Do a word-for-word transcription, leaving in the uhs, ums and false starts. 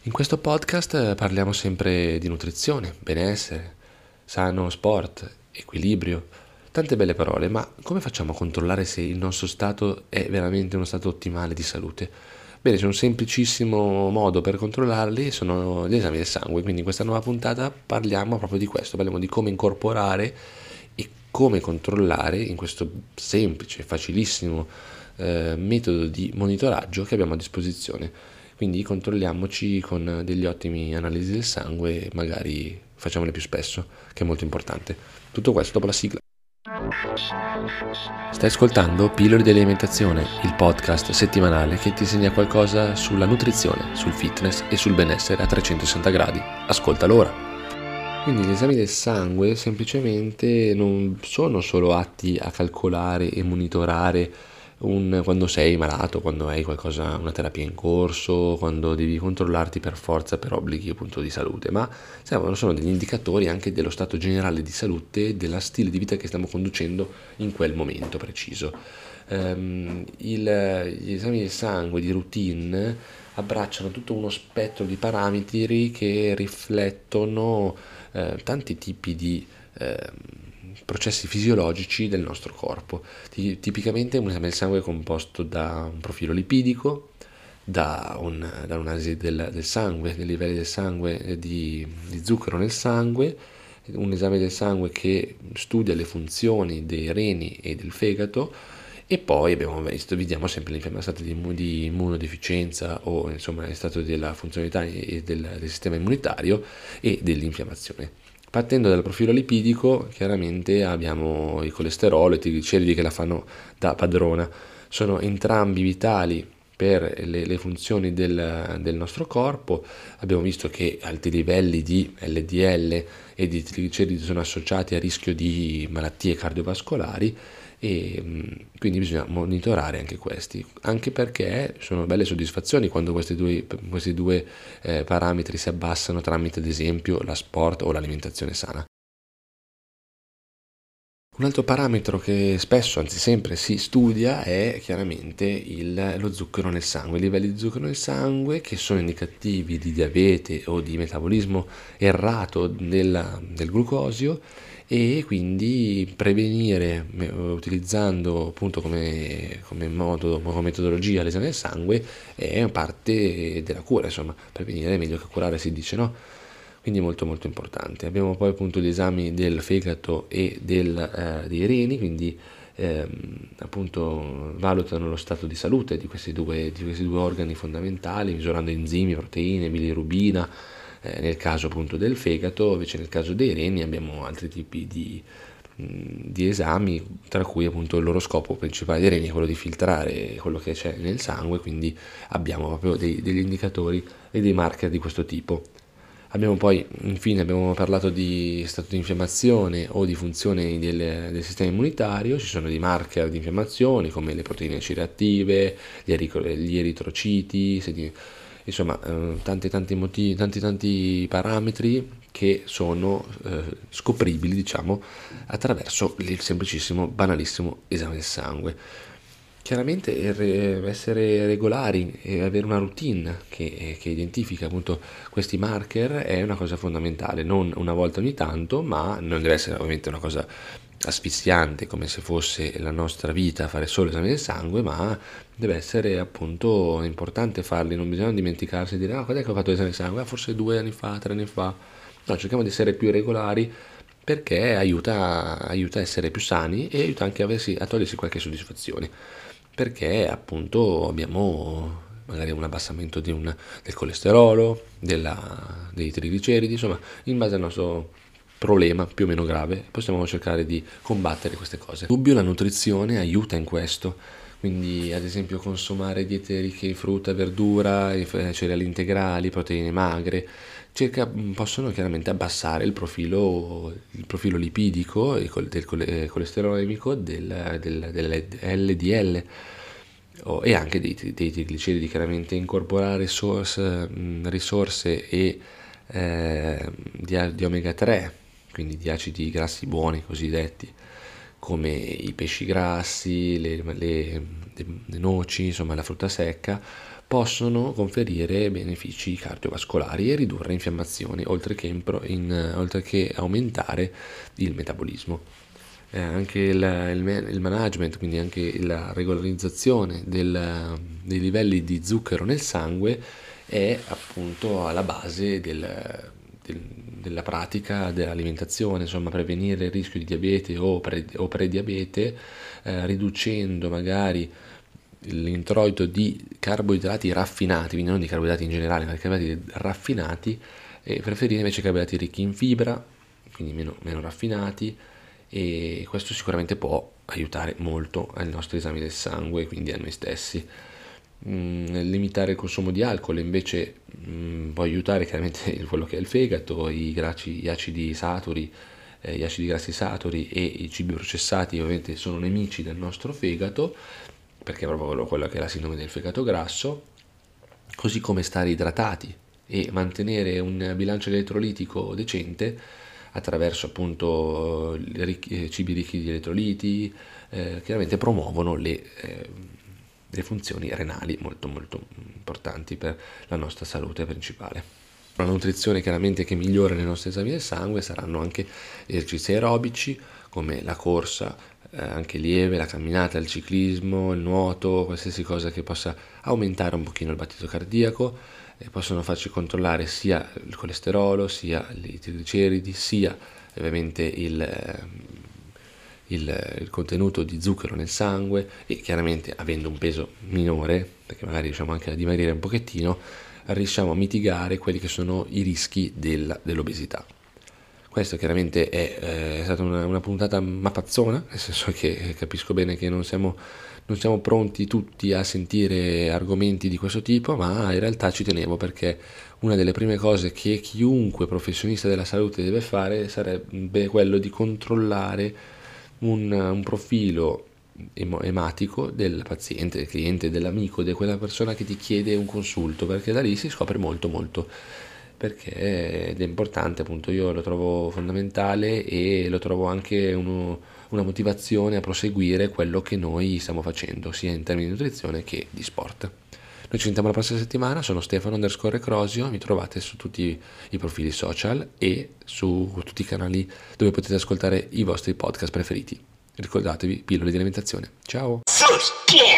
In questo podcast eh, parliamo sempre di nutrizione, benessere, sano sport, equilibrio, tante belle parole, ma come facciamo a controllare se il nostro stato è veramente uno stato ottimale di salute? Bene, c'è un semplicissimo modo per controllarli, sono gli esami del sangue, quindi in questa nuova puntata parliamo proprio di questo, parliamo di come incorporare e come controllare in questo semplice, facilissimo eh, metodo di monitoraggio che abbiamo a disposizione. Quindi controlliamoci con degli ottimi analisi del sangue e magari facciamole più spesso, che è molto importante. Tutto questo dopo la sigla. Stai ascoltando Pillole di Alimentazione, il podcast settimanale che ti insegna qualcosa sulla nutrizione, sul fitness e sul benessere a trecentosessanta gradi. Ascoltalo ora! Quindi gli esami del sangue semplicemente non sono solo atti a calcolare e monitorare un, quando sei malato, quando hai qualcosa, una terapia in corso, quando devi controllarti per forza per obblighi appunto di salute, ma servono, sono degli indicatori anche dello stato generale di salute e dello stile di vita che stiamo conducendo in quel momento preciso. Um, il, gli esami del sangue di routine abbracciano tutto uno spettro di parametri che riflettono eh, tanti tipi di eh, processi fisiologici del nostro corpo. Tipicamente un esame del sangue è composto da un profilo lipidico, da, un, da un'analisi del, del sangue, dei livelli del sangue, di, di zucchero nel sangue, un esame del sangue che studia le funzioni dei reni e del fegato, e poi abbiamo visto, vediamo sempre l'infiammazione di, di immunodeficienza o insomma il stato della funzionalità del, del sistema immunitario e dell'infiammazione. Partendo dal profilo lipidico, chiaramente abbiamo il colesterolo e i trigliceridi che la fanno da padrona. Sono entrambi vitali per le, le funzioni del, del nostro corpo. Abbiamo visto che alti livelli di L D L e di trigliceridi sono associati a rischio di malattie cardiovascolari, e quindi bisogna monitorare anche questi, anche perché sono belle soddisfazioni quando questi due, questi due eh, parametri si abbassano tramite ad esempio la sport o l'alimentazione sana. Un altro parametro che spesso, anzi sempre, si studia è chiaramente il, lo zucchero nel sangue, i livelli di zucchero nel sangue che sono indicativi di diabete o di metabolismo errato del, del glucosio, e quindi prevenire utilizzando appunto come, come, modo, come metodologia l'esame del sangue è parte della cura, insomma, prevenire è meglio che curare, si dice, no? Quindi molto molto importante. Abbiamo poi appunto gli esami del fegato e del, eh, dei reni, quindi ehm, appunto valutano lo stato di salute di questi due, di questi due organi fondamentali, misurando enzimi, proteine, bilirubina, eh, nel caso appunto del fegato. Invece nel caso dei reni abbiamo altri tipi di, di esami, tra cui appunto il loro scopo principale dei reni è quello di filtrare quello che c'è nel sangue, quindi abbiamo proprio dei, degli indicatori e dei marker di questo tipo. Abbiamo poi, infine, abbiamo parlato di stato di infiammazione o di funzione del, del sistema immunitario. Ci sono dei marker di infiammazione come le proteine C reattive, gli, erico, gli eritrociti, di, insomma, eh, tanti, tanti, motivi, tanti, tanti parametri che sono eh, scopribili, diciamo, attraverso il semplicissimo, banalissimo esame del sangue. Chiaramente essere regolari e avere una routine che, che identifica appunto questi marker è una cosa fondamentale, non una volta ogni tanto, ma non deve essere ovviamente una cosa asfissiante come se fosse la nostra vita fare solo esami del sangue, ma deve essere appunto importante farli, non bisogna dimenticarsi di dire ah, quando è che ho fatto l'esame del sangue? Ah, forse due anni fa, tre anni fa. No, cerchiamo di essere più regolari perché aiuta, aiuta a essere più sani e aiuta anche a, aversi, a togliersi qualche soddisfazione, perché appunto abbiamo magari un abbassamento di un, del colesterolo, della, dei trigliceridi, insomma, in base al nostro problema più o meno grave, possiamo cercare di combattere queste cose. Dubbio, la nutrizione aiuta in questo, quindi ad esempio consumare diete ricche in frutta, verdura, cereali integrali, proteine magre, cerca, possono chiaramente abbassare il profilo, il profilo lipidico e del colesterolemico del, del, dell'L D L e anche dei, dei trigliceridi. Chiaramente incorporare risorse, risorse e eh, di, di omega tre, quindi di acidi grassi buoni cosiddetti, come i pesci grassi, le, le, le noci, insomma la frutta secca, possono conferire benefici cardiovascolari e ridurre infiammazioni, oltre che, in, in, oltre che aumentare il metabolismo. Eh, anche il, il, il management, quindi anche la regolarizzazione del, dei livelli di zucchero nel sangue è appunto alla base del, del, della pratica dell'alimentazione, insomma prevenire il rischio di diabete o, pre, o prediabete, eh, riducendo magari l'introito di carboidrati raffinati, quindi non di carboidrati in generale, ma di carboidrati raffinati, e preferire invece carboidrati ricchi in fibra, quindi meno, meno raffinati, e questo sicuramente può aiutare molto ai nostri esami del sangue, quindi a noi stessi. Mm, limitare il consumo di alcol invece mm, può aiutare chiaramente quello che è il fegato, i, grassi, gli acidi saturi, eh, gli acidi grassi saturi e i cibi processati ovviamente sono nemici del nostro fegato, perché è proprio quello che è la sindrome del fegato grasso, così come stare idratati e mantenere un bilancio elettrolitico decente attraverso appunto ricchi, cibi ricchi di elettroliti, eh, chiaramente promuovono le, eh, le funzioni renali molto molto importanti per la nostra salute principale. Una nutrizione chiaramente che migliora nei nostri esami del sangue saranno anche esercizi aerobici come la corsa, eh, anche lieve, la camminata, il ciclismo, il nuoto, qualsiasi cosa che possa aumentare un pochino il battito cardiaco, e possono farci controllare sia il colesterolo, sia i trigliceridi, sia ovviamente il, il, il contenuto di zucchero nel sangue, e chiaramente avendo un peso minore, perché magari riusciamo anche a dimagrire un pochettino, riusciamo a mitigare quelli che sono i rischi del, dell'obesità. Questo chiaramente è, eh, è stata una, una puntata mappazzona, nel senso che capisco bene che non siamo, non siamo pronti tutti a sentire argomenti di questo tipo, ma in realtà ci tenevo, perché una delle prime cose che chiunque professionista della salute deve fare sarebbe quello di controllare un, un profilo ematico del paziente, del cliente, dell'amico, di quella persona che ti chiede un consulto, perché da lì si scopre molto molto, perché ed è importante, appunto io lo trovo fondamentale e lo trovo anche uno, una motivazione a proseguire quello che noi stiamo facendo, sia in termini di nutrizione che di sport. Noi ci sentiamo la prossima settimana, sono Stefano underscore Crosio, mi trovate su tutti i profili social e su tutti i canali dove potete ascoltare i vostri podcast preferiti. Ricordatevi, pillole di alimentazione. Ciao!